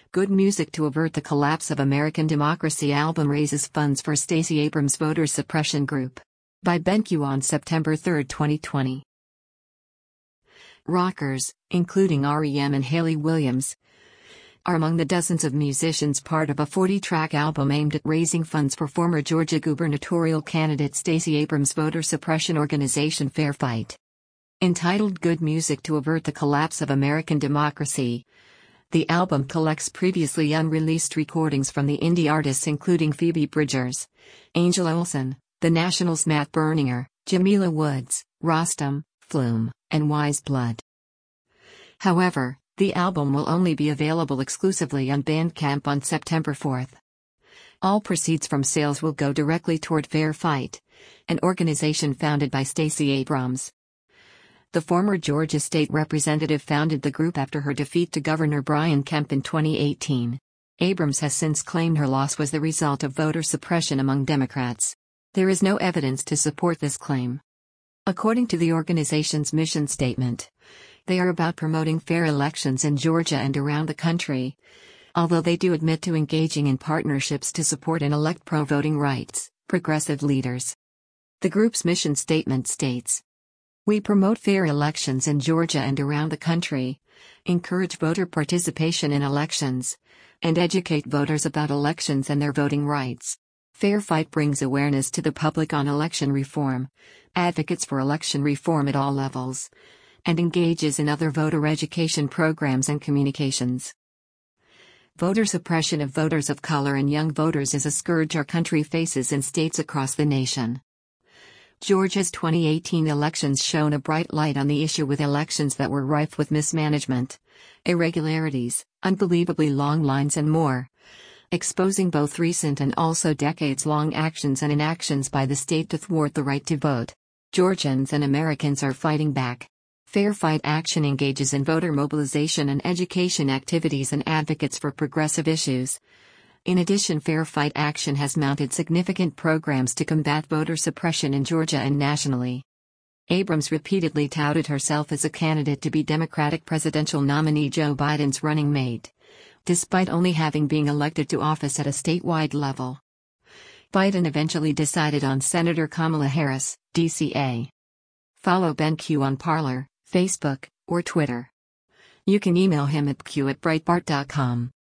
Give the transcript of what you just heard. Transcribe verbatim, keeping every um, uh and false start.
Good Music to Avert the Collapse of American Democracy album raises funds for Stacey Abrams voter suppression group. By BenQ on September third, twenty twenty. Rockers, including R E M and Hayley Williams, are among the dozens of musicians part of a forty-track album aimed at raising funds for former Georgia gubernatorial candidate Stacey Abrams' voter suppression organization Fair Fight. Entitled Good Music to Avert the Collapse of American Democracy, the album collects previously unreleased recordings from the indie artists including Phoebe Bridgers, Angel Olsen, The National's Matt Berninger, Jamila Woods, Rostam, Flume, and Wise Blood. However, the album will only be available exclusively on Bandcamp on September fourth. All proceeds from sales will go directly toward Fair Fight, an organization founded by Stacey Abrams. The former Georgia state representative founded the group after her defeat to Governor Brian Kemp in twenty eighteen. Abrams has since claimed her loss was the result of voter suppression among Democrats. There is no evidence to support this claim. According to the organization's mission statement, they are about promoting fair elections in Georgia and around the country, although they do admit to engaging in partnerships to support and elect pro-voting rights, progressive leaders. The group's mission statement states, "We promote fair elections in Georgia and around the country, encourage voter participation in elections, and educate voters about elections and their voting rights. Fair Fight brings awareness to the public on election reform, advocates for election reform at all levels, and engages in other voter education programs and communications." Voter suppression of voters of color and young voters is a scourge our country faces in states across the nation. Georgia's twenty eighteen elections shone a bright light on the issue with elections that were rife with mismanagement, irregularities, unbelievably long lines and more, exposing both recent and also decades-long actions and inactions by the state to thwart the right to vote. Georgians and Americans are fighting back. Fair Fight Action engages in voter mobilization and education activities and advocates for progressive issues. In addition, Fair Fight Action has mounted significant programs to combat voter suppression in Georgia and nationally. Abrams repeatedly touted herself as a candidate to be Democratic presidential nominee Joe Biden's running mate, despite only having been elected to office at a statewide level. Biden eventually decided on Senator Kamala Harris, D C A. Follow BenQ on Parler, Facebook, or Twitter. You can email him at q at breitbart dot com.